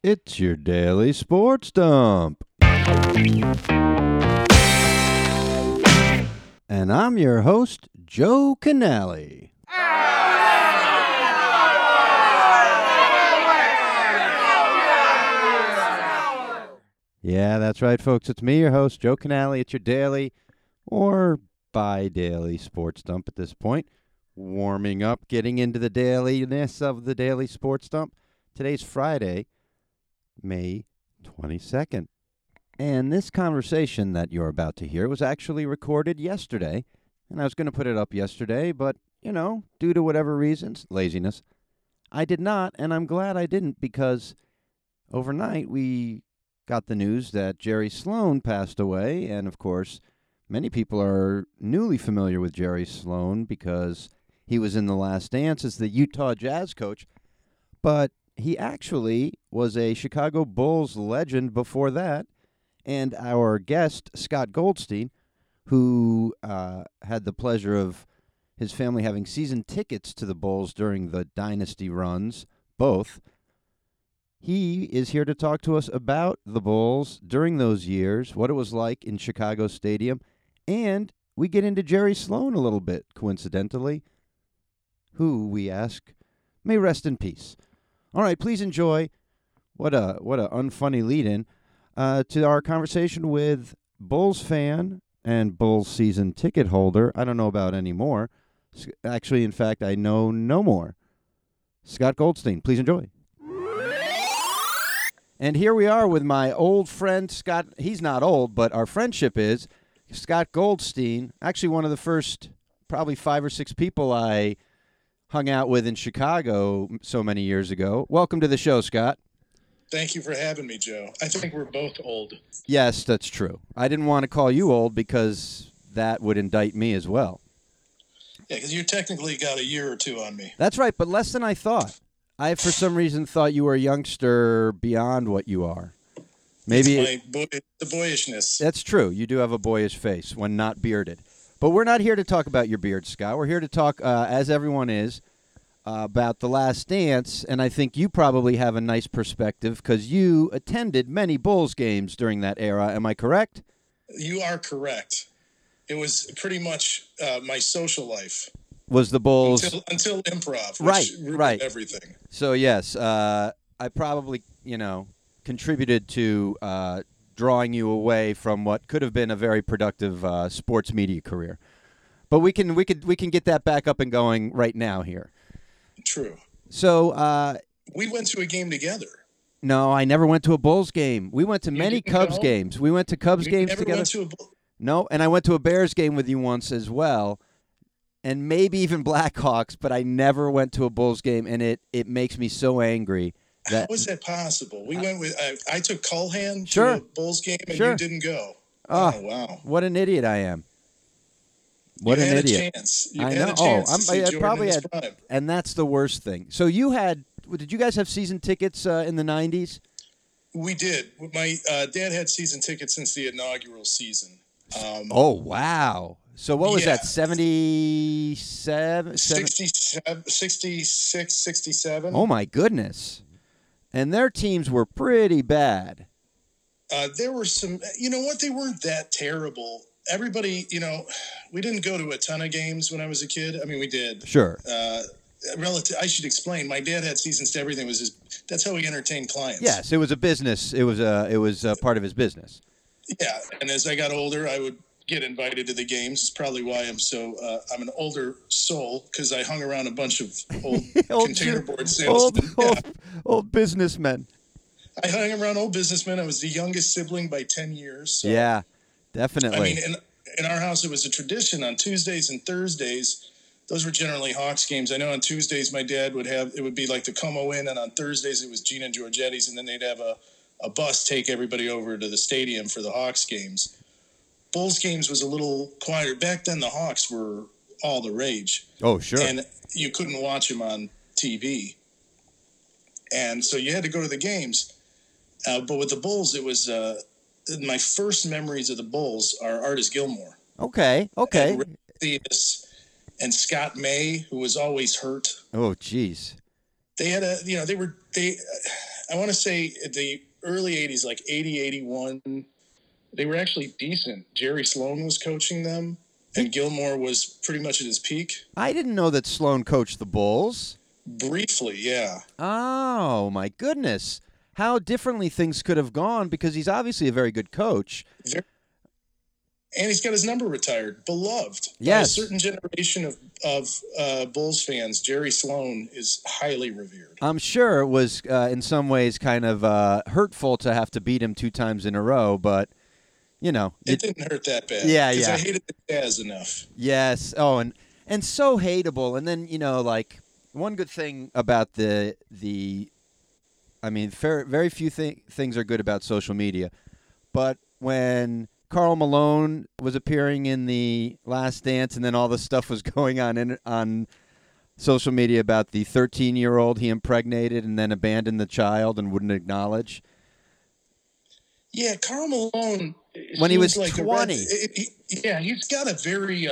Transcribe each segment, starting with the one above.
It's your daily sports dump. And I'm your host, Joe Canale. Yeah, that's right, folks. It's me, your host, Joe Canale. It's your daily or bi-daily sports dump at this point. Warming up, getting into the dailiness of the daily sports dump. Today's Friday, May 22nd. And this conversation that you're about to hear was actually recorded yesterday. And I was going to put it up yesterday, but, due to whatever reasons, laziness, I did not. And I'm glad I didn't because overnight we got the news that Jerry Sloan passed away. And, of course, many people are newly familiar with Jerry Sloan because he was in The Last Dance as the Utah Jazz coach. But he actually was a Chicago Bulls legend before that. And our guest, Scott Goldstein, who had the pleasure of his family having season tickets to the Bulls during the dynasty runs, both, he is here to talk to us about the Bulls during those years, what it was like in Chicago Stadium, and we get into Jerry Sloan a little bit, coincidentally, who, we ask, may rest in peace. All right, please enjoy, what a unfunny lead-in, to our conversation with Bulls fan and Bulls season ticket holder. I don't know about any more. Actually, in fact, I know no more. Scott Goldstein, please enjoy. And here we are with my old friend, Scott. He's not old, but our friendship is. Scott Goldstein, actually one of the first probably 5 or 6 people I hung out with in Chicago so many years ago. Welcome to the show, Scott. Thank you for having me, Joe. I think we're both old. Yes, that's true. I didn't want to call you old because that would indict me as well. Yeah, because you technically got a year or two on me. That's right, but less than I thought. I, for some reason, thought you were a youngster beyond what you are. Maybe it's the boyishness. That's true. You do have a boyish face when not bearded. But we're not here to talk about your beard, Scott. We're here to talk, as everyone is, about The Last Dance, and I think you probably have a nice perspective because you attended many Bulls games during that era. Am I correct? You are correct. It was pretty much my social life. Was the Bulls until improv, which ruined everything. So yes, I probably contributed to drawing you away from what could have been a very productive sports media career. But we can get that back up and going right now here. True. So we went to a game together. No, I never went to a Bulls game. We went to many Cubs games. We went to Cubs games together. No, and I went to a Bears game with you once as well, and maybe even Blackhawks, but I never went to a Bulls game, and it makes me so angry. How is that possible? We went with I took Culhan to a Bulls game, and you didn't go. Oh, wow. What an idiot I am. What an idiot. I know. I probably had, and that's the worst thing. So did you guys have season tickets in the 90s? We did. My dad had season tickets since the inaugural season. Oh, wow. So what was that, 77? 66, 67? Oh, my goodness. And their teams were pretty bad. There were some, they weren't that terrible. Everybody, we didn't go to a ton of games when I was a kid. I mean, we did. Sure. I should explain. My dad had seasons to everything. That's how he entertained clients. Yes, it was a business. It was part of his business. Yeah, and as I got older, I would get invited to the games. It's probably why I'm an older soul, because I hung around a bunch of old container board salesmen. Old businessmen. I hung around old businessmen. I was the youngest sibling by 10 years. So. Yeah. Definitely. I mean, in our house, it was a tradition on Tuesdays and Thursdays. Those were generally Hawks games. I know on Tuesdays, my dad it would be like the Como Inn, and on Thursdays, it was Gina Giorgetti's, and then they'd have a bus take everybody over to the stadium for the Hawks games. Bulls games was a little quieter. Back then, the Hawks were all the rage. Oh, sure. And you couldn't watch them on TV. And so you had to go to the games. But with the Bulls, it was... my first memories of the Bulls are Artis Gilmore. Okay. And and Scott May, who was always hurt. Oh, geez. They had I want to say the early 80s, like 80, 81, they were actually decent. Jerry Sloan was coaching them, and Gilmore was pretty much at his peak. I didn't know that Sloan coached the Bulls. Briefly, yeah. Oh, my goodness. How differently things could have gone, because he's obviously a very good coach. And he's got his number retired. Beloved. Yes. By a certain generation of Bulls fans, Jerry Sloan is highly revered. I'm sure it was, in some ways, kind of hurtful to have to beat him 2 times in a row, but, you know. It didn't hurt that bad. Yeah, because yeah. I hated the Jazz enough. Yes. Oh, and so hateable. And then, like, one good thing about the I mean, very few things are good about social media, but when Karl Malone was appearing in The Last Dance, and then all this stuff was going on social media about the 13-year-old he impregnated and then abandoned the child and wouldn't acknowledge. Yeah, Karl Malone. When he was like 20. He's got a very.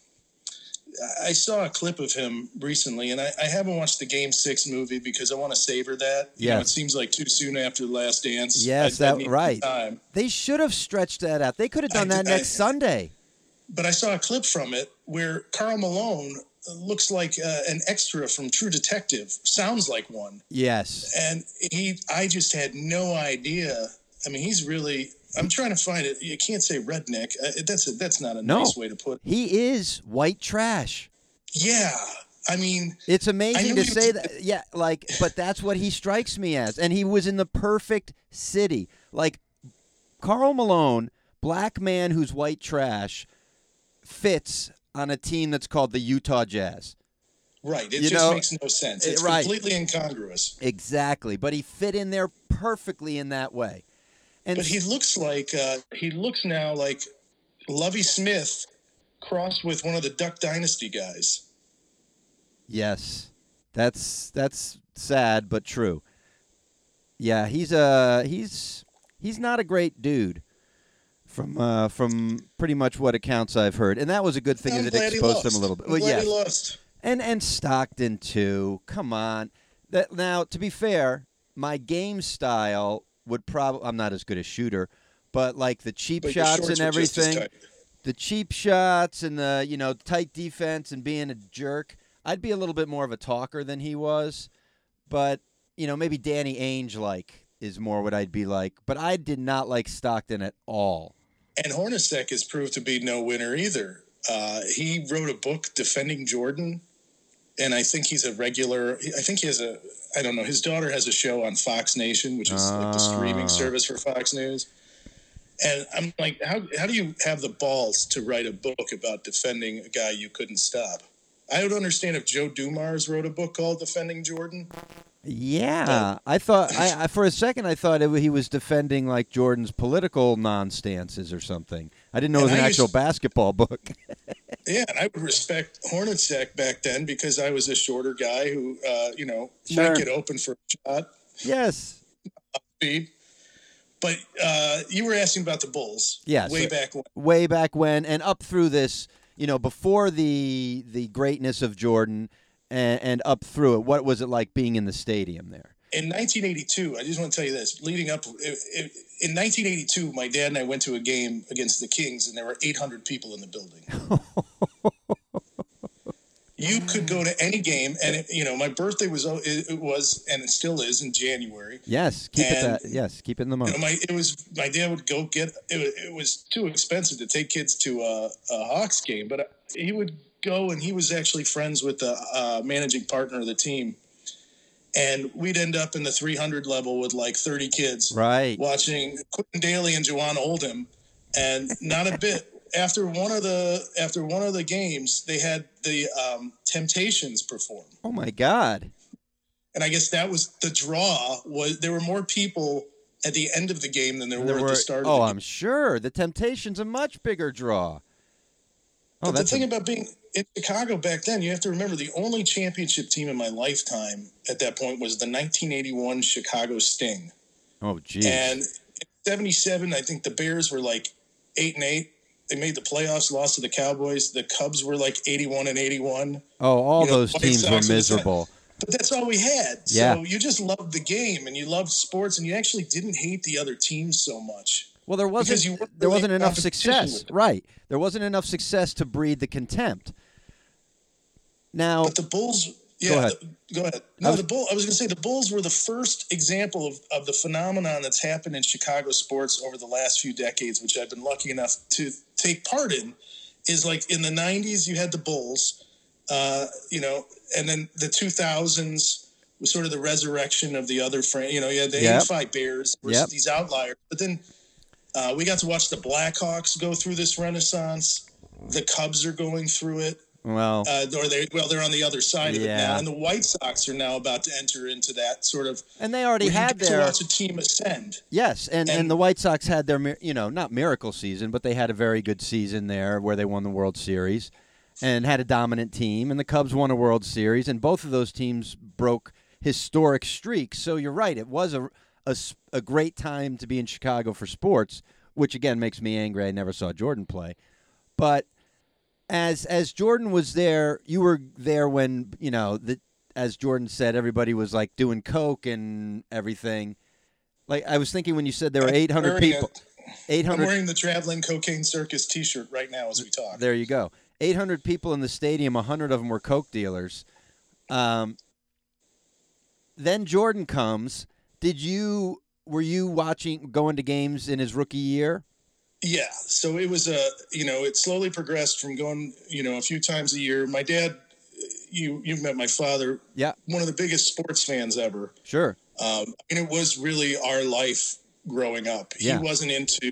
I saw a clip of him recently, and I haven't watched the Game 6 movie because I want to savor that. It seems like too soon after The Last Dance. Yes, right. Time. They should have stretched that out. They could have done that next Sunday. But I saw a clip from it where Karl Malone looks like an extra from True Detective. Sounds like one. Yes. And I just had no idea. I mean, he's really. I'm trying to find it. You can't say redneck. That's not a nice way to put it. He is white trash. Yeah. I mean, it's amazing to say that. Yeah, but that's what he strikes me as. And he was in the perfect city. Like, Karl Malone, black man who's white trash, fits on a team that's called the Utah Jazz. Right. It just makes no sense. It's completely incongruous. Exactly. But he fit in there perfectly in that way. But he looks now like Lovie Smith crossed with one of the Duck Dynasty guys. Yes, that's sad but true. Yeah, he's not a great dude from pretty much what accounts I've heard, and that was a good thing as it exposed him a little bit. I'm glad he lost. And Stockton too. Come on. Now, to be fair, my game style would probably, I'm not as good a shooter, but like the cheap shots and everything, the cheap shots and the tight defense and being a jerk, I'd be a little bit more of a talker than he was. But maybe Danny Ainge is more what I'd be like. But I did not like Stockton at all. And Hornacek has proved to be no winner either. He wrote a book defending Jordan, and I think he's a regular. I think he has a. I don't know. His daughter has a show on Fox Nation, which is like the streaming service for Fox News. And I'm like, how do you have the balls to write a book about defending a guy you couldn't stop? I would understand if Joe Dumars wrote a book called Defending Jordan. Yeah, I thought for a second I thought he was defending like Jordan's political non-stances or something. I didn't know it was an actual basketball book. Yeah, and I would respect Hornacek back then because I was a shorter guy who, might get open for a shot. Yes. Speed. But you were asking about the Bulls. Yes. Way back when, and up through this, before the greatness of Jordan, and up through it. What was it like being in the stadium there? In 1982, I just want to tell you this. Leading up, in 1982, my dad and I went to a game against the Kings, and there were 800 people in the building. You could go to any game, and my birthday was and it still is in January. Yes, keep it in the month. My dad would go get it was too expensive to take kids to a Hawks game, but he would go, and he was actually friends with the managing partner of the team. And we'd end up in the 300 level with like 30 kids, right, watching Quentin Daly and Juwan Oldham, and not a bit. After one of the games, they had the Temptations perform. Oh my God! And I guess that was the draw. Was there were more people at the end of the game than there were at the start of the game. I'm sure the Temptations a much bigger draw. But the thing about being in Chicago back then, you have to remember the only championship team in my lifetime at that point was the 1981 Chicago Sting. Oh, geez. And in 77, I think the Bears were like 8-8. They made the playoffs, lost to the Cowboys. The Cubs were like 81-81. Oh, all those teams were miserable. But that's all we had. Yeah. So you just loved the game and you loved sports and you actually didn't hate the other teams so much. Well, there wasn't enough success. Right. There wasn't enough success to breed the contempt. Now, but the Bulls, go ahead. Go ahead. No, I was going to say the Bulls were the first example of the phenomenon that's happened in Chicago sports over the last few decades, which I've been lucky enough to take part in. Is like in the 90s, you had the Bulls, and then the 2000s was sort of the resurrection of the other you had the 85 Bears versus these outliers. But then we got to watch the Blackhawks go through this renaissance. The Cubs are going through it. Well, they're on the other side of it now, and the White Sox are now about to enter into that sort of. And they already had to watch a team ascend. Yes, and the White Sox had their not miracle season, but they had a very good season there where they won the World Series, and had a dominant team. And the Cubs won a World Series, and both of those teams broke historic streaks. So you're right; it was a great time to be in Chicago for sports, which again makes me angry. I never saw Jordan play, but. As Jordan was there, you were there when, as Jordan said, everybody was like doing coke and everything. Like I was thinking when you said there were 800 people. 800. I'm wearing the Traveling Cocaine Circus T-shirt right now as we talk. There you go. 800 people in the stadium. 100 of them were coke dealers. Then Jordan comes. Were you going to games in his rookie year? Yeah, so it was it slowly progressed from going, a few times a year. My dad, you've met my father. Yeah. One of the biggest sports fans ever. Sure. And it was really our life growing up. Yeah. He wasn't into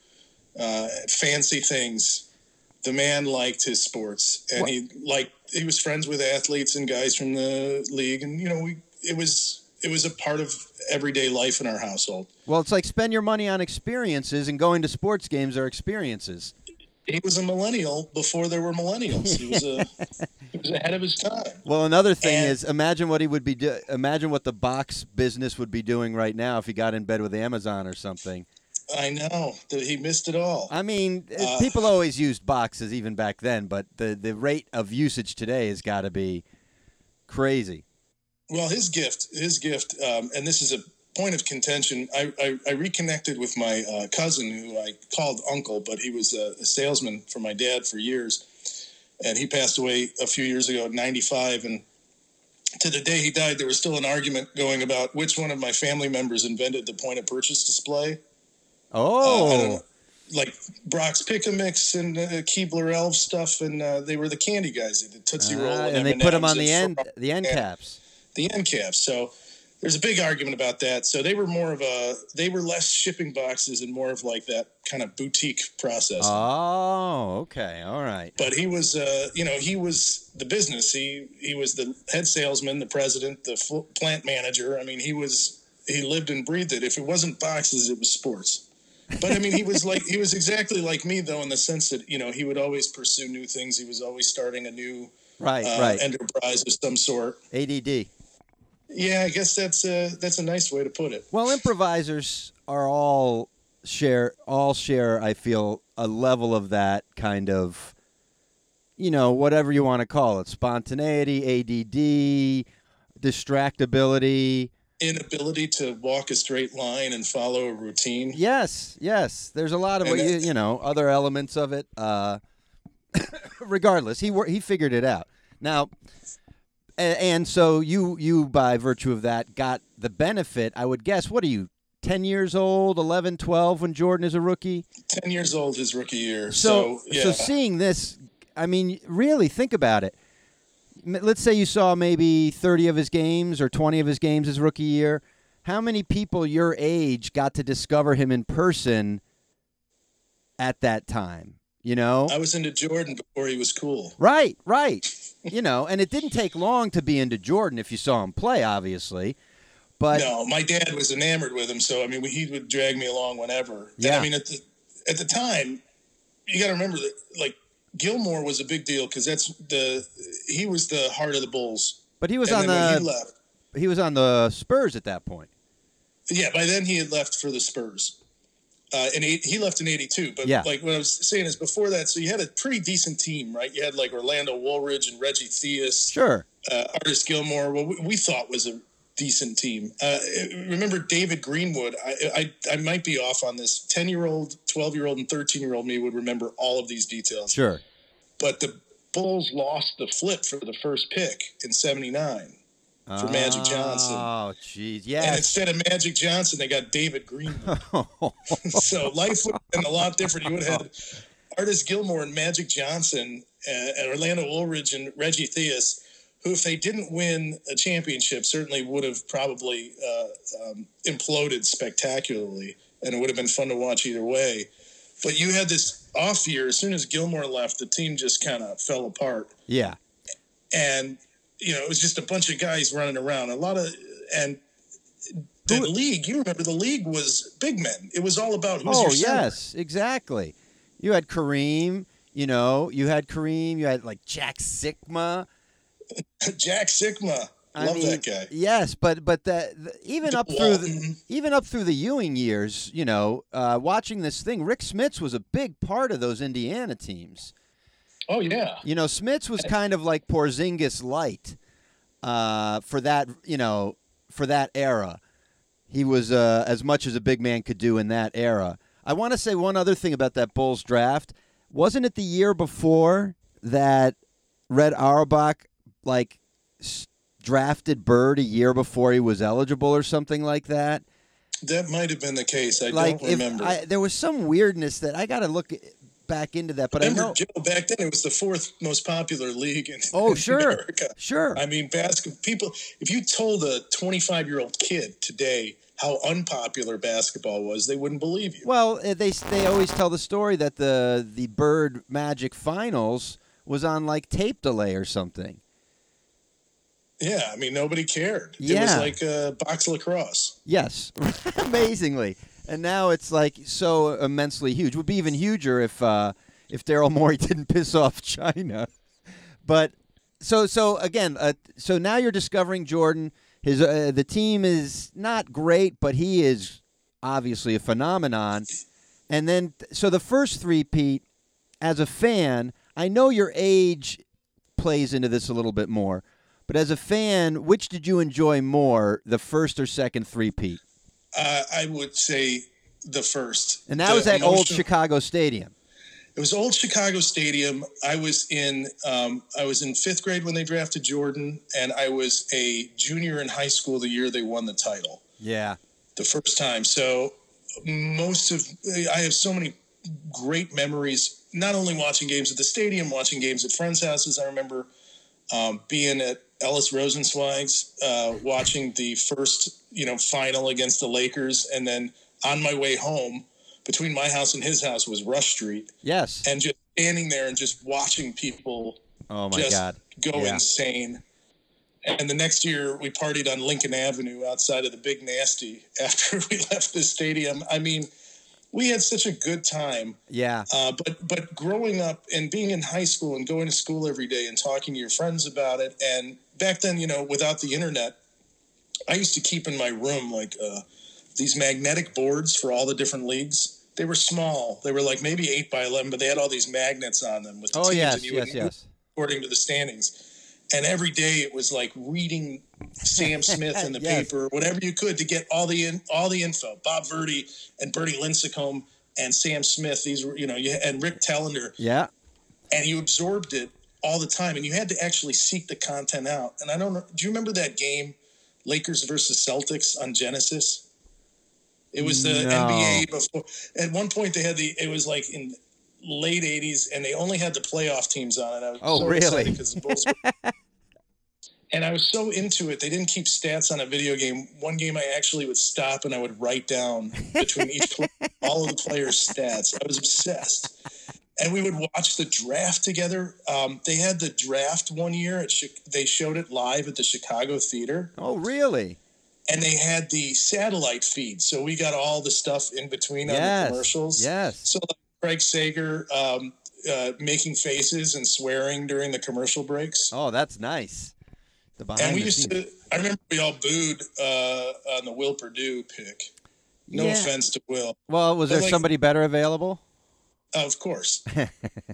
fancy things. The man liked his sports, and he was friends with athletes and guys from the league, and it was a part of everyday life in our household. Well, it's like spend your money on experiences, and going to sports games are experiences. He was a millennial before there were millennials. He was ahead of his time. Well, another thing is, imagine what he would be. Imagine what the box business would be doing right now if he got in bed with Amazon or something. I know that he missed it all. I mean, people always used boxes even back then, but the rate of usage today has got to be crazy. Well, his gift, and this is a point of contention. I reconnected with my cousin, who I called uncle, but he was a salesman for my dad for years, and he passed away a few years ago at 95. And to the day he died, there was still an argument going about which one of my family members invented the point of purchase display. Oh, like Brock's Pick-a-Mix and Keebler Elf stuff, and they were the candy guys. They did Tootsie Roll, and they put them on the end caps. The end caps. So there's a big argument about that. So they were less shipping boxes and more of like that kind of boutique process. Oh, okay. All right. But he was, he was the business. He was the head salesman, the president, the plant manager. I mean, he lived and breathed it. If it wasn't boxes, it was sports. But I mean, he was exactly like me though, in the sense that, he would always pursue new things. He was always starting a new enterprise of some sort. ADD. Yeah, I guess that's a nice way to put it. Well, improvisers are all share. I feel a level of that kind of, whatever you want to call it, spontaneity, ADD, distractibility, inability to walk a straight line and follow a routine. Yes. There's a lot of other elements of it. Regardless, he figured it out. Now. And so you, by virtue of that, got the benefit, I would guess. What are you, 10 years old, 11, 12 when Jordan is a rookie? 10 years old his rookie year. So seeing this, I mean, really think about it. Let's say you saw maybe 30 of his games or 20 of his games his rookie year. How many people your age got to discover him in person at that time? I was into Jordan before he was cool. Right. And it didn't take long to be into Jordan if you saw him play, obviously. But no, my dad was enamored with him, so I mean, he would drag me along whenever. Yeah. And, I mean, at the time, you got to remember that like Gilmore was a big deal because he was the heart of the Bulls. But he was he was on the Spurs at that point. Yeah, by then he had left for the Spurs. And he left in 82. But like what I was saying is before that, so you had a pretty decent team, right? You had like Orlando Woolridge and Reggie Theus. Sure. Artis Gilmore, what we thought was a decent team. Remember David Greenwood? I might be off on this. 10-year-old, 12-year-old, and 13-year-old me would remember all of these details. Sure. But the Bulls lost the flip for the first pick in '79 for Magic Johnson. Oh, jeez. Yes. And instead of Magic Johnson, they got David Greenwood. So life would have been a lot different. You would have had Artis Gilmore and Magic Johnson and Orlando Woolridge and Reggie Theus, who, if they didn't win a championship, certainly would have probably imploded spectacularly, and it would have been fun to watch either way. But you had this off year. As soon as Gilmore left, the team just kind of fell apart. Yeah. And, it was just a bunch of guys running around. And the league, you remember the league was big men. It was all about who's your center. Yes, exactly. You had Kareem, you had like Jack Sikma. Jack Sikma. Love that guy. Yes, but even up through the Ewing years, watching this thing, Rick Smits was a big part of those Indiana teams. Oh yeah. Smits was kind of like Porzingis light for that era. He was as much as a big man could do in that era. I want to say one other thing about that Bulls draft. Wasn't it the year before that Red Auerbach drafted Bird a year before he was eligible or something like that? That might have been the case. I don't remember. There was some weirdness that I got to look back into that. But remember, I know, Joe, back then it was the fourth most popular league in sure, America. Sure. I mean, people. If you told a 25-year-old kid today how unpopular basketball was, they wouldn't believe you. Well, they always tell the story that the Bird Magic finals was on like tape delay or something. Yeah, I mean, nobody cared. Yeah. It was like a box lacrosse. Yes, amazingly. And now it's like so immensely huge. Would be even huger if Daryl Morey didn't piss off China. But so again, so now you're discovering Jordan. His the team is not great, but he is obviously a phenomenon. And then so the first three, Pete, as a fan, I know your age plays into this a little bit more. But as a fan, which did you enjoy more, the first or second three-peat? I would say the first. And that was at old Chicago Stadium. It was old Chicago Stadium. I was in fifth grade when they drafted Jordan, and I was a junior in high school the year they won the title. Yeah. The first time. So I have so many great memories, not only watching games at the stadium, watching games at friends' houses. I remember being at Ellis Rosenzweig's, watching the first, final against the Lakers. And then on my way home, between my house and his house was Rush Street. Yes. And just standing there and just watching people go insane. And the next year we partied on Lincoln Avenue outside of the Big Nasty after we left the stadium. I mean, we had such a good time. Yeah. But growing up and being in high school and going to school every day and talking to your friends about it. And back then, without the internet, I used to keep in my room these magnetic boards for all the different leagues. They were small. They were like maybe 8x11, but they had all these magnets on them with the teams. Yes, and you would move according to the standings. And every day it was like reading Sam Smith in the paper, whatever you could to get all the info. Bob Verdi and Bertie Lincecum and Sam Smith. These were, and Rick Tellender. Yeah. And you absorbed it all the time, and you had to actually seek the content out. And I don't know. Do you remember that game, Lakers versus Celtics on Genesis? It was the NBA before. At one point they had it was like in late 80s, and they only had the playoff teams on it. I was so excited because the Bulls were. And I was so into it. They didn't keep stats on a video game. One game I actually would stop and I would write down between each player all of the players' stats. I was obsessed. And we would watch the draft together. They had the draft one year. They showed it live at the Chicago Theater. Oh, really? And they had the satellite feed. So we got all the stuff in between on the commercials. Yes. So Craig Sager making faces and swearing during the commercial breaks. Oh, that's nice. And we used to. I remember we all booed on the Will Perdue pick. No offense to Will. Well, was there somebody better available? Of course. I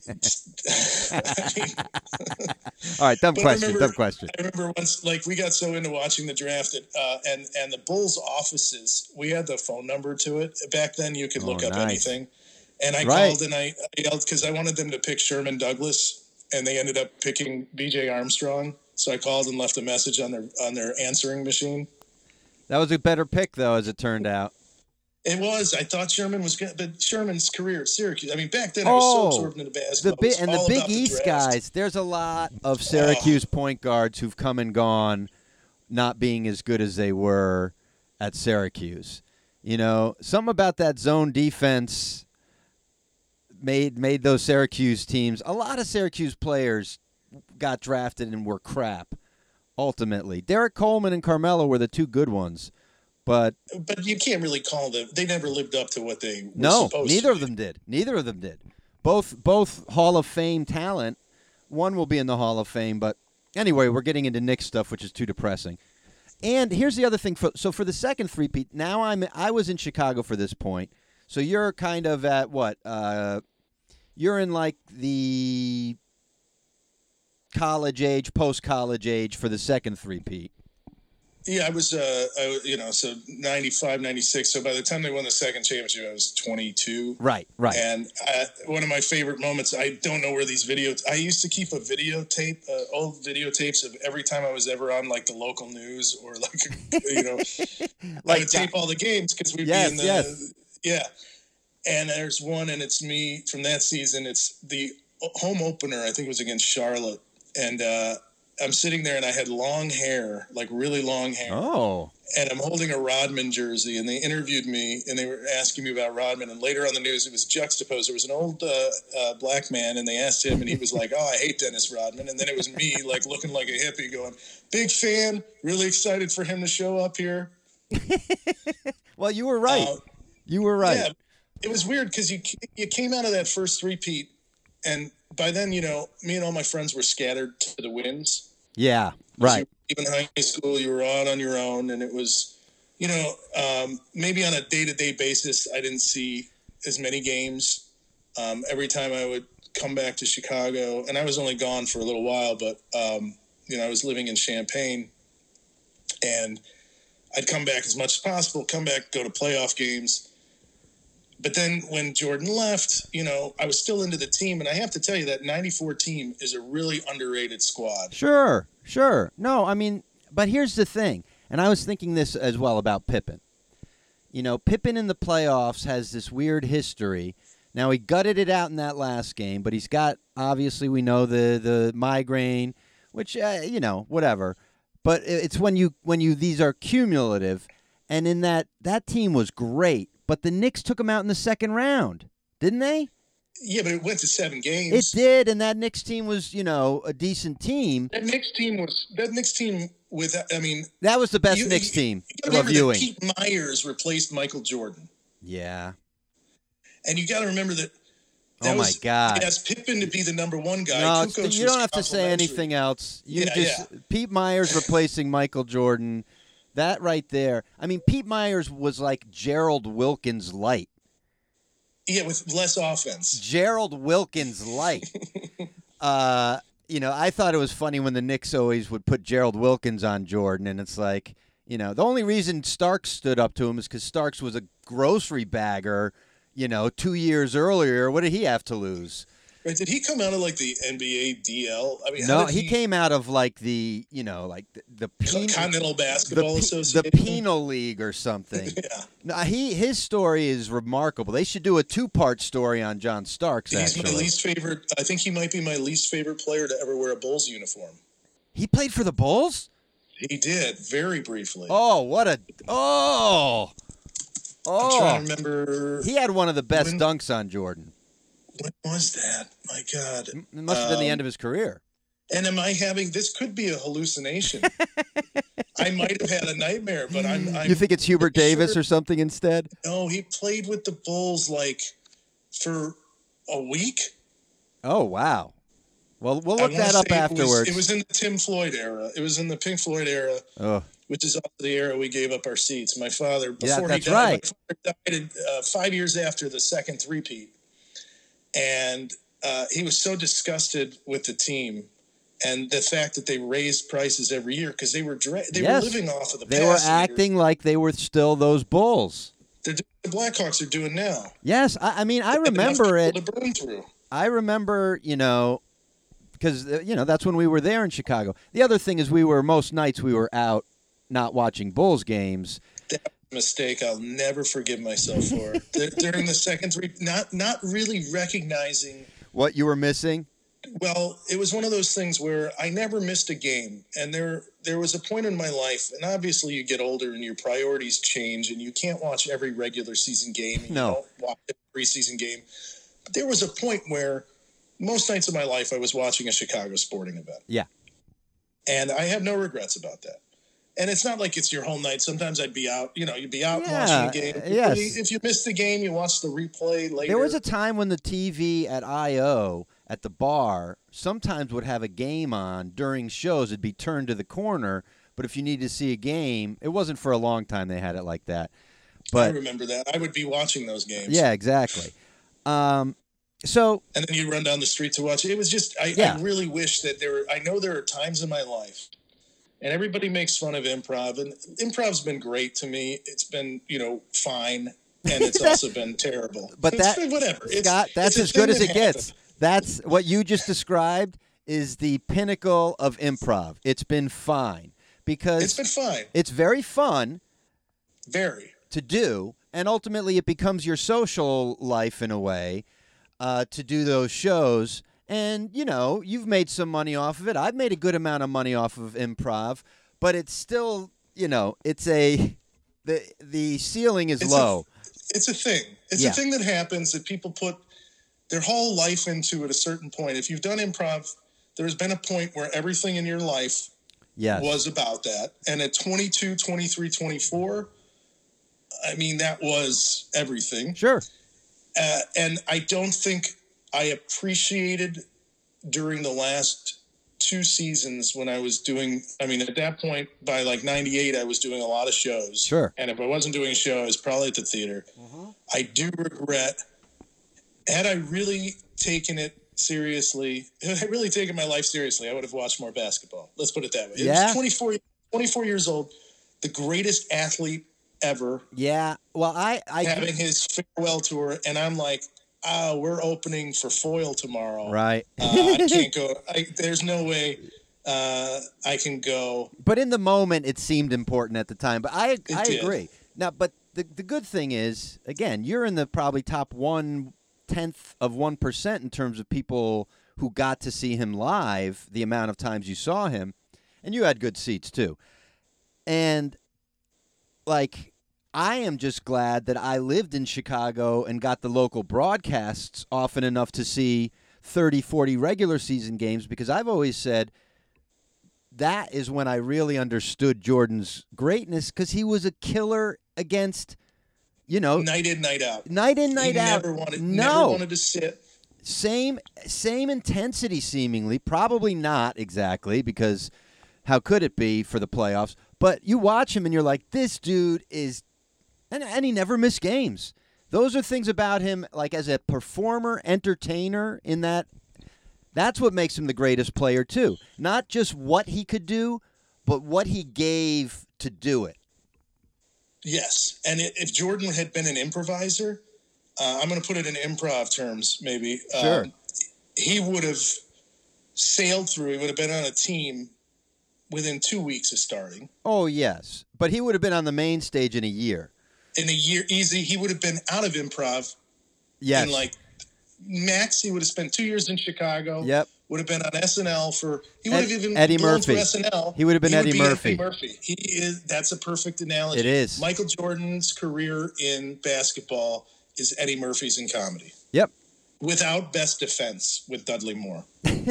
mean, All right, dumb but question. Dumb question. I remember once, like, we got so into watching the draft that, and the Bulls offices, we had the phone number to it. Back then, you could look up anything. And I called and I yelled because I wanted them to pick Sherman Douglas, and they ended up picking B.J. Armstrong. So I called and left a message on their answering machine. That was a better pick, though, as it turned out. It was. I thought Sherman was good, but Sherman's career at Syracuse. I mean, back then I was so absorbed into basketball. The Big East guys, there's a lot of Syracuse point guards who've come and gone not being as good as they were at Syracuse. You know, something about that zone defense made those Syracuse teams. A lot of Syracuse players got drafted and were crap, ultimately. Derek Coleman and Carmelo were the two good ones. But you can't really call them. They never lived up to what they were no, supposed neither to of them did. Neither of them did. Both Hall of Fame talent. One will be in the Hall of Fame, but anyway, we're getting into Knicks stuff, which is too depressing. And here's the other thing. So for the second three-peat, now I was in Chicago for this point. So you're kind of at what? You're in like the college age, post-college age for the second three-peat. Yeah, I was, so 95, 96. So by the time they won the second championship, I was 22. Right. And one of my favorite moments, I don't know where these I used to keep a videotape, old videotapes of every time I was ever on, like, the local news or, like, I would tape all the games because we'd be in the, yeah. And there's one, and it's me from that season. It's the home opener, I think it was against Charlotte. And, I'm sitting there and I had long hair, like really long hair. Oh. And I'm holding a Rodman jersey, and they interviewed me and they were asking me about Rodman. And later on the news, it was juxtaposed. There was an old black man, and they asked him, and he was like, "Oh, I hate Dennis Rodman." And then it was me, like looking like a hippie, going, "Big fan, really excited for him to show up here." Well, you were right. You were right. Yeah, it was weird because you came out of that first three-peat, and by then, me and all my friends were scattered to the winds. Yeah, right. Even high school, you were out on your own, and it was, maybe on a day-to-day basis, I didn't see as many games. Every time I would come back to Chicago, and I was only gone for a little while, but, I was living in Champaign, and I'd come back as much as possible, go to playoff games. But then when Jordan left, I was still into the team. And I have to tell you that 94 team is a really underrated squad. Sure. No, I mean, but here's the thing. And I was thinking this as well about Pippen. Pippen in the playoffs has this weird history. Now, he gutted it out in that last game, but he's got, obviously, we know the migraine, which, whatever. But it's when these are cumulative. And in that team was great. But the Knicks took them out in the second round, didn't they? Yeah, but it went to 7 games. It did, and that Knicks team was, a decent team. That Knicks team that was the best Knicks team of viewing. Pete Myers replaced Michael Jordan. Yeah. And you got to remember that. My God! He asked Pippen to be the number one guy. No, you don't have to say anything else. Pete Myers replacing Michael Jordan. That right there. I mean, Pete Myers was like Gerald Wilkins light. Yeah, with less offense. Gerald Wilkins light. I thought it was funny when the Knicks always would put Gerald Wilkins on Jordan, and it's like, the only reason Starks stood up to him is because Starks was a grocery bagger, 2 years earlier. What did he have to lose? Right, did he come out of like the NBA DL? I mean, no, he came out of like the the Continental Basketball Association, the penal league or something. Yeah. No, his story is remarkable. They should do a 2-part story on John Starks. He's my least favorite. I think he might be my least favorite player to ever wear a Bulls uniform. He played for the Bulls? He did, very briefly. Oh, I'm trying to remember. He had one of the best dunks on Jordan. When was that? My God. It must have been the end of his career. And am I having, this could be a hallucination. I might have had a nightmare, but I'm You think it's Hubert Davis or something instead? No, he played with the Bulls like for a week. Oh, wow. Well, we'll look that up afterwards. It was in the Tim Floyd era. It was in the Pink Floyd era. Oh. Which is also the era we gave up our seats. My father, before he died, my father died 5 years after the second three-peat. and he was so disgusted with the team and the fact that they raised prices every year because they were living off of the. They were acting like they were still those Bulls. They're doing the Blackhawks are doing now. Yes, I mean I remember it. To burn through. I remember, because that's when we were there in Chicago. The other thing is most nights we were out not watching Bulls games. That was a mistake I'll never forgive myself for. During the second three, not really recognizing what you were missing. Well, it was one of those things where I never missed a game, and there was a point in my life, and obviously you get older and your priorities change, and you can't watch every regular season game. And no, you don't watch every preseason game. But there was a point where most nights of my life I was watching a Chicago sporting event. Yeah, and I have no regrets about that. And it's not like it's your whole night. Sometimes I'd be out. You'd be out watching the game. Yes. If you missed the game, you watch the replay later. There was a time when the TV at I.O. at the bar sometimes would have a game on during shows. It'd be turned to the corner, but if you needed to see a game, it wasn't for a long time they had it like that. But I remember that. I would be watching those games. Yeah, exactly. And then you'd run down the street to watch it. It was just, I really wish that I know there are times in my life, and everybody makes fun of improv, and improv's been great to me. It's been, fine, and it's also been terrible. But whatever. Scott, that's as good as it gets. That's what you just described is the pinnacle of improv. It's been fine because it's been fine. It's very fun, to do, and ultimately it becomes your social life in a way to do those shows. And you've made some money off of it. I've made a good amount of money off of improv, but it's still it's the ceiling is low. It's a thing. It's a thing that happens that people put their whole life into at a certain point. If you've done improv, there's been a point where everything in your life was about that. And at 22, 23, 24, I mean, that was everything. Sure. And I don't think I appreciated during the last 2 seasons when I was doing, at that point, by like 98, I was doing a lot of shows. Sure. And if I wasn't doing a show, I was probably at the theater. Mm-hmm. I do regret, had I really taken it seriously, had I really taken my life seriously, I would have watched more basketball. Let's put it that way. Yeah. It was 24 years old, the greatest athlete ever. Yeah. Well, I having his farewell tour, and I'm like, we're opening for Foyle tomorrow. Right. I can't go. There's no way I can go. But in the moment, it seemed important at the time. But I agree. Now, but the good thing is, again, you're in the probably top 1/10 of 1% in terms of people who got to see him live, the amount of times you saw him, and you had good seats too. And I am just glad that I lived in Chicago and got the local broadcasts often enough to see 30, 40 regular season games, because I've always said that is when I really understood Jordan's greatness, because he was a killer against, night in, night out. Night in, night out. Never wanted to sit. Same intensity, seemingly. Probably not exactly, because how could it be for the playoffs? But you watch him and you're like, this dude is... And he never missed games. Those are things about him, like as a performer, entertainer, in that's what makes him the greatest player, too. Not just what he could do, but what he gave to do it. Yes. And if Jordan had been an improviser, I'm going to put it in improv terms, maybe. Sure. He would have sailed through. He would have been on a team within 2 weeks of starting. Oh, yes. But he would have been on the main stage in a year. In a year, easy. He would have been out of improv. Yes. And max, he would have spent 2 years in Chicago. Yep. Would have been on SNL he would have even Eddie blown Murphy. For SNL. He would have been Eddie Murphy. That's a perfect analogy. It is. Michael Jordan's career in basketball is Eddie Murphy's in comedy. Yep. Without best defense with Dudley Moore.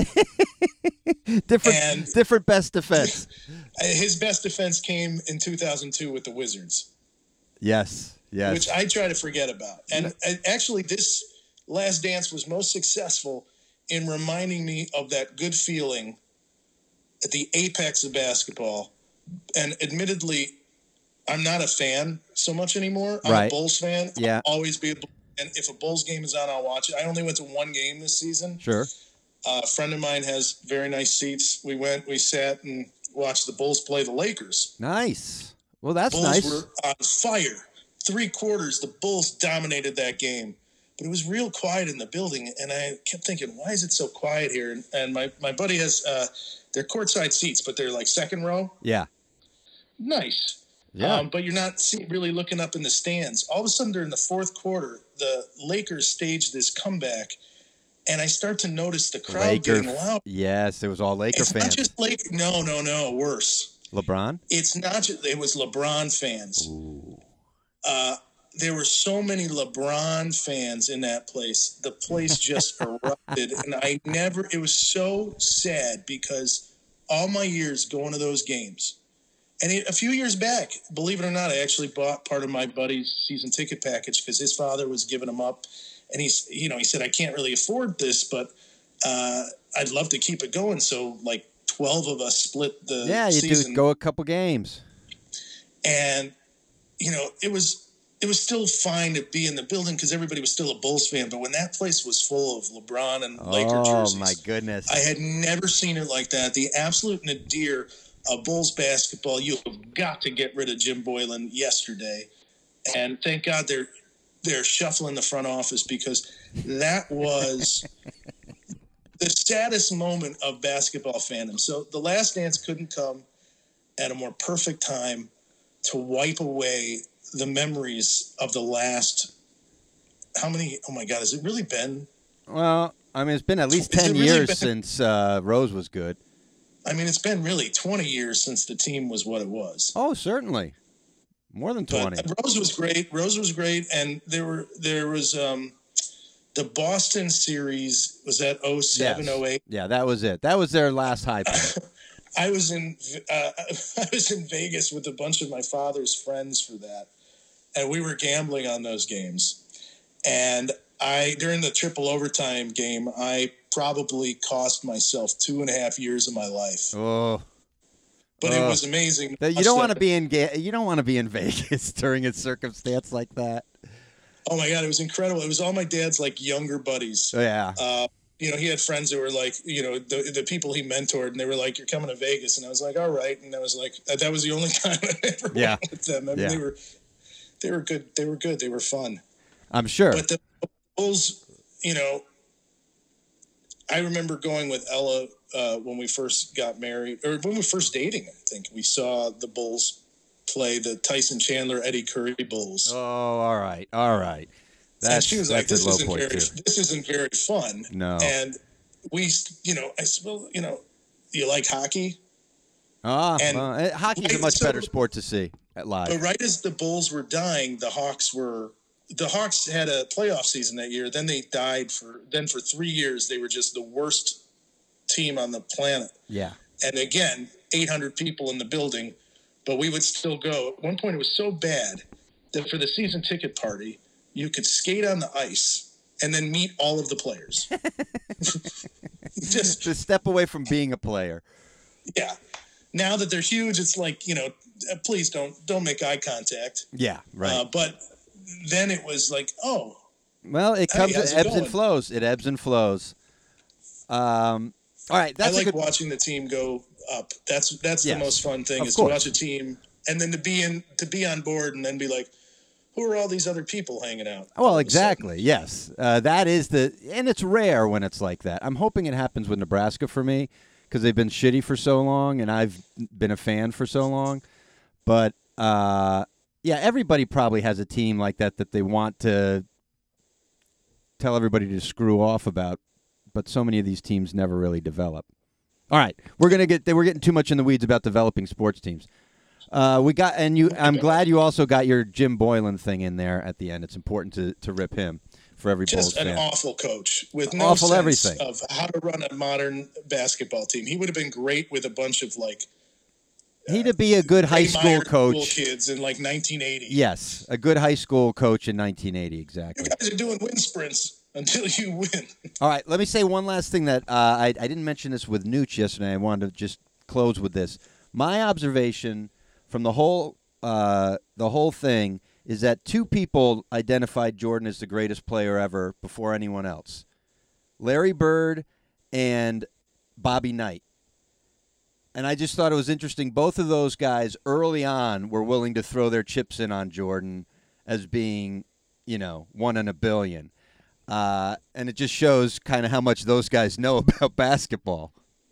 different best defense. His best defense came in 2002 with the Wizards. Yes. Which I try to forget about. And actually, this Last Dance was most successful in reminding me of that good feeling at the apex of basketball. And admittedly, I'm not a fan so much anymore. I'm a Bulls fan. Yeah. I'll always be a Bulls And if a Bulls game is on, I'll watch it. I only went to one game this season. Sure. A friend of mine has very nice seats. We sat and watched the Bulls play the Lakers. Nice. Well, that's Bulls nice. were on fire. 3 quarters, the Bulls dominated that game. But it was real quiet in the building, and I kept thinking, why is it so quiet here? And my buddy has they're courtside seats, but they're like second row. Yeah. Nice. Yeah. But you're not really looking up in the stands. All of a sudden, during the fourth quarter, the Lakers staged this comeback, and I start to notice the crowd getting loud. Yes, it was all Laker It's fans. not just Laker. No, worse. LeBron? It's not just. It was LeBron fans. Ooh. There were so many LeBron fans in that place. The place just erupted, and it was so sad because all my years going to those games, and a few years back, believe it or not, I actually bought part of my buddy's season ticket package because his father was giving him up, and he said, I can't really afford this, but I'd love to keep it going. So like 12 of us split the season. Do go a couple games. And, it was still fine to be in the building because everybody was still a Bulls fan. But when that place was full of LeBron and Laker jerseys, oh my goodness, I had never seen it like that. The absolute nadir of Bulls basketball. You have got to get rid of Jim Boylan yesterday, and thank God they're shuffling the front office because that was the saddest moment of basketball fandom. So the Last Dance couldn't come at a more perfect time to wipe away the memories of the last, how many, oh my God, has it really been? Well, I mean, it's been at least 10 years since Rose was good. I mean, it's been really 20 years since the team was what it was. Oh, certainly. More than 20. But Rose was great. And there was the Boston series, was that 07, yes. 08? Yeah, that was it. That was their last high point. I was in Vegas with a bunch of my father's friends for that. And we were gambling on those games. And during the triple overtime game, I probably cost myself 2.5 years of my life. Oh, but it was amazing. You don't want to be in Vegas during a circumstance like that. Oh my God, it was incredible. It was all my dad's younger buddies. Oh, yeah. He had friends that were the people he mentored, and they were like, "You're coming to Vegas," and I was like, "All right," and I was like, that was the only time I ever went with them. I mean, they were good. They were good. They were fun. I'm sure. But the Bulls, I remember going with Ella when we first got married, or when we were first dating. I think we saw the Bulls play the Tyson Chandler, Eddie Curry Bulls. Oh, all right. And she was like, "This isn't very fun." No. And we, I said, "Well, you like hockey?" Hockey's a much better sport to see at live. But right as the Bulls were dying, the Hawks had a playoff season that year. Then they died for 3 years. They were just the worst team on the planet. Yeah. And again, 800 people in the building, but we would still go. At one point, it was so bad that for the season ticket party, you could skate on the ice and then meet all of the players. Just to step away from being a player. Yeah. Now that they're huge, it's like, please don't make eye contact. Yeah, right. But then it was like, oh. Well, it ebbs and flows. It ebbs and flows. All right. I like watching the team go up. That's the most fun thing to watch a team and then to be on board and then be like, who are all these other people hanging out? Well, exactly. Yes. That is and it's rare when it's like that. I'm hoping it happens with Nebraska for me because they've been shitty for so long and I've been a fan for so long. But, everybody probably has a team like that they want to tell everybody to screw off about. But so many of these teams never really develop. All right. We're getting too much in the weeds about developing sports teams. I'm glad you also got your Jim Boylan thing in there at the end. It's important to rip him for every Bulls fan. Just an awful coach with no sense everything of how to run a modern basketball team. He would have been great with a bunch of he'd be a good high school coach. Kids in 1980. Yes, a good high school coach in 1980. Exactly. You guys are doing wind sprints until you win. All right. Let me say one last thing that I didn't mention this with Nooch yesterday. I wanted to just close with this. My observation from the whole thing is that two people identified Jordan as the greatest player ever before anyone else. Larry Bird and Bobby Knight. And I just thought it was interesting. Both of those guys early on were willing to throw their chips in on Jordan as being, one in a billion. And it just shows kind of how much those guys know about basketball.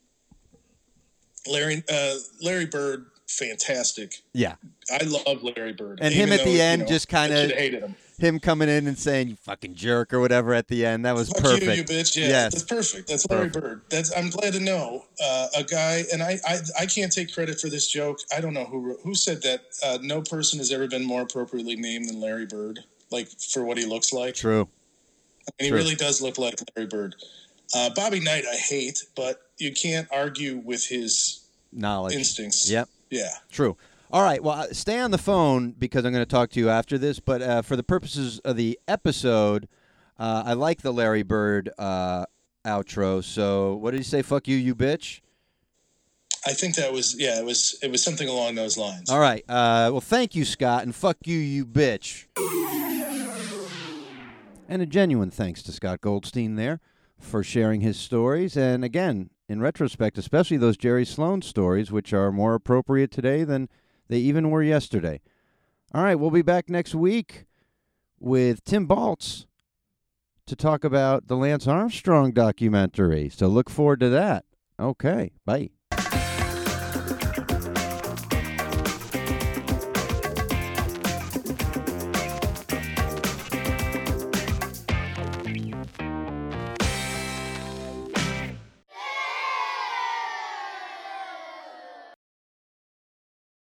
Larry Bird, fantastic. Yeah. I love Larry Bird. And him at the end just kind of hated him. Him coming in and saying, "You fucking jerk" or whatever at the end. That was Fuck perfect. You bitch. Yeah, yes. That's perfect. That's Larry Bird. I'm glad to know a guy, and I can't take credit for this joke. I don't know who said that. No person has ever been more appropriately named than Larry Bird, like for what he looks like. True. And he really does look like Larry Bird. Bobby Knight I hate, but you can't argue with his knowledge, instincts. Yep. Yeah. True. All right. Well, stay on the phone because I'm going to talk to you after this. But for the purposes of the episode, I like the Larry Bird outro. So what did he say? Fuck you, you bitch. I think that was it was something along those lines. All right. Well, thank you, Scott, and fuck you, you bitch. And a genuine thanks to Scott Goldstein there for sharing his stories. And again, in retrospect, especially those Jerry Sloan stories, which are more appropriate today than they even were yesterday. All right, we'll be back next week with Tim Baltz to talk about the Lance Armstrong documentary. So look forward to that. Okay, bye.